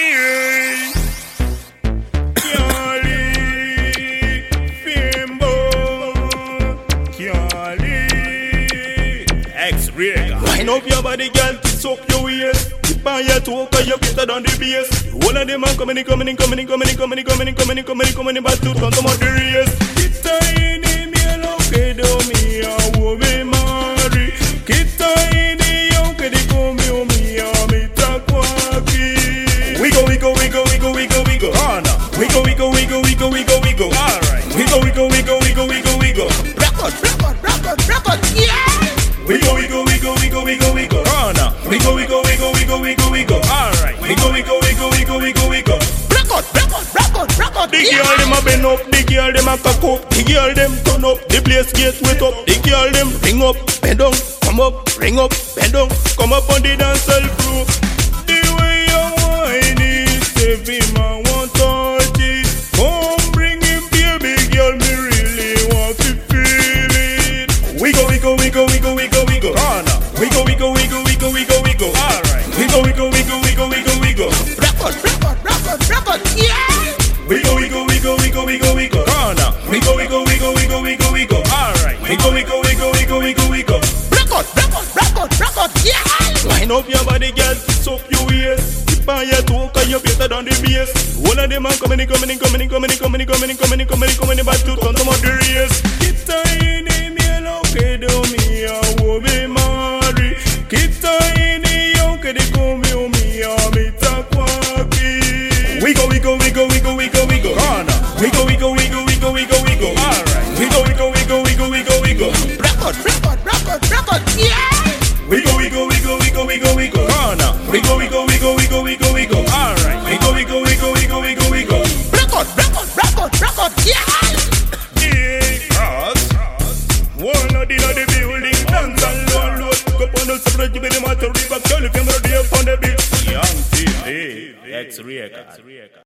Wind up your body, girl, twist up your waist. Tip on your toe, cause you're better than the bass. All of them are coming, back to turn to the race. Kita ini mielo que do mi awo me mari. Kita ini yo que di come mi amita kwaki. We go. Hana. We go. Alright. We go. Record. Yeah. We go. Hana. We go. Alright. We go. Record. The girl dem a bend up, the girl dem a cock up, the girl dem turn up, the place get wet up. The girl dem ring up, bend down, come up, ring up, bend down, come up on the dance floor. The way you whine is every man want touch it. Come bring him, baby girl, me really want to feel it. We go. Hana. We go. Alright. We go. Record. Yeah. We go. Hana. We go. Alright. We go. Record. Yeah. Wind up your body, girl, twist up your waist. Tip on your toe, cause you're better than the bass. All of them are coming, back to turn to the race. Kita ini mielo que do mi awo me mari. Kita ini yo que di come mi amita kwaki. We go. Hana. We go. Alright. We go. Record. Yeah. We go. Hana. We go. Alright. We go. Record. Yeah. One of the building, dance and load. Go on the separate, give me the matter, river, girl, if you're on the beat. Young TV, X-Record.